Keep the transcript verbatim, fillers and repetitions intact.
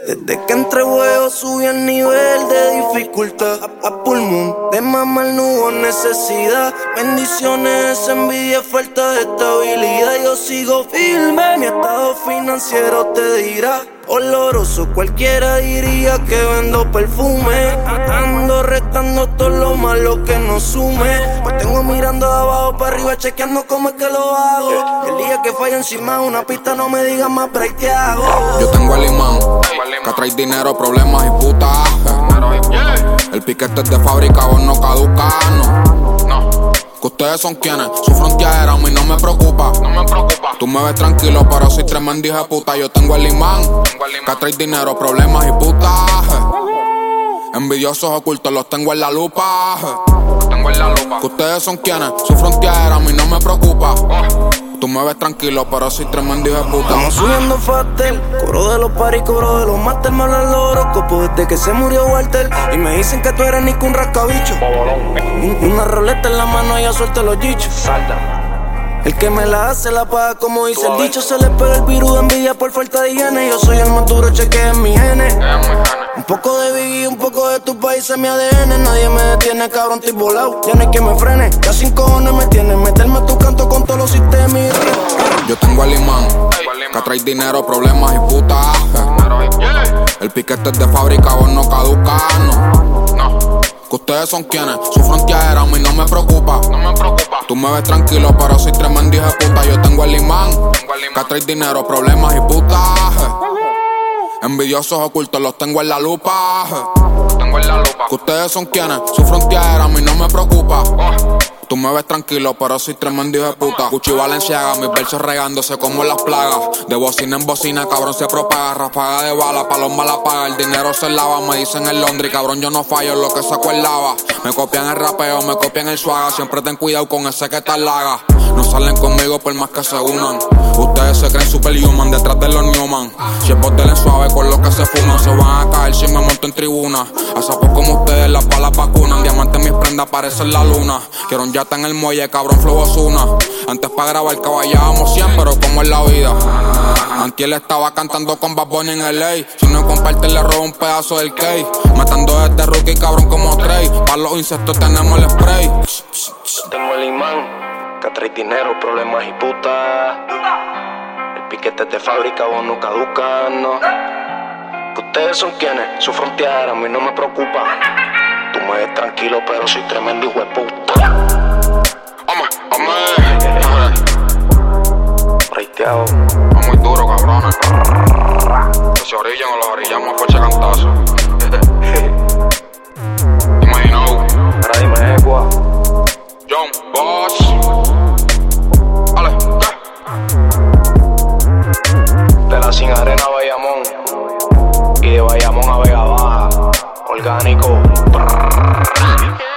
Desde que entré huevo subí el nivel de dificultad. A, a pulmón, de mamá no hubo necesidad. Bendiciones, envidia, falta de estabilidad. Yo sigo firme, mi estado financiero te dirá. Oloroso, cualquiera diría que vendo perfume. Ando restando todo lo malo que no sume. Pues tengo mirando de abajo para arriba, chequeando cómo es que lo hago. El día que falla encima de una pista, no me digas más break que hago. Yo tengo el imán, que trae dinero, problemas y putaje. El piquete es de fábrica, vos no caduca, no. no. Que ustedes son quienes, su frontera a mí no me preocupa. No me preocupa. Tú me ves tranquilo, pero soy tremendo hijo de puta. Yo tengo el imán, que trae dinero, problemas y putaje. Envidiosos ocultos los tengo en la lupa. Tengo en la lupa. Que ustedes son quienes, su frontera a mí no me preocupa. Oh. Tú me ves tranquilo, pero soy tremendo hijo de puta. Estamos subiendo Fatel, coro de los paris, coro de los máster. Me hablan los horóscopos desde que se murió Walter. Y me dicen que tú eres ni que un rascabicho. Un, una roleta en la mano y ya suelta los dichos. El que me la hace la paga, como dice el dicho. Se le pega el virus de envidia por falta de higiene. Yo soy el más duro, cheque en mi gene. Un poco de Biggie, un poco de tu país en mi A D N. Nadie me detiene, cabrón, estoy volado. Ya no hay que me frene, ya sin cojones me tiene. Meterme tu canto con todos los sistemas. Yo tengo el imán, que trae dinero, problemas y putaje. El piquete es de fábrica, vos no caduca, no. no. Que ustedes son quienes, su frontera a mí no me preocupa. No me preocupa. Tú me ves tranquilo, pero soy tremendo hijo de puta. Yo tengo el imán, que trae dinero, problemas y putaje. Envidiosos ocultos los tengo en la lupa. Tengo en la lupa. Que ustedes son quienes, su frontera a mí no me preocupa. Oh. Tú me ves tranquilo, pero soy tremendo hijo de puta. Gucci Balenciaga, mis versos regándose como las plagas. De bocina en bocina, cabrón, se propaga. Ráfaga de bala, pa' los malas paga. El dinero se lava, me dicen en Londres. Cabrón, yo no fallo en lo que saco el lava. Me copian el rapeo, me copian el swag. Siempre ten cuidado con ese que tal laga. No salen conmigo por más que se unan. Ustedes se creen superhuman detrás de los Newman. Si es botelen suave con los que se fuman, se van a caer si me monto en tribuna. A sapos como ustedes las balas vacunan. Diamantes mis prendas parecen la luna. Quiero un yate en el muelle, cabrón, flow Ozuna. Antes pa' grabar caballábamos cien, pero como es la vida. Antiel estaba cantando con Bad Bunny en L A. Si no comparte le robo un pedazo del cake. Matando desde rookie, cabrón, como Trey. Pa' los insectos tenemos el spray. Tengo el imán, que trae dinero, problemas y puta. El piquete es de fábrica, vos no caduca, no. Que ustedes son quienes, su frontera a mí no me preocupa. Tú me ves tranquilo, pero soy tremendo hijo de puta. Hombre, hombre. Reiteado. Es muy duro, cabrones. Que se orillan o los orillamos a fuerza cantazo. Imaginado. Ahora dime, Ecua. John Boss. Vale, ¿qué? De la Sin Arena a Bayamón. Y de Bayamón a Vega Baja. Orgánico.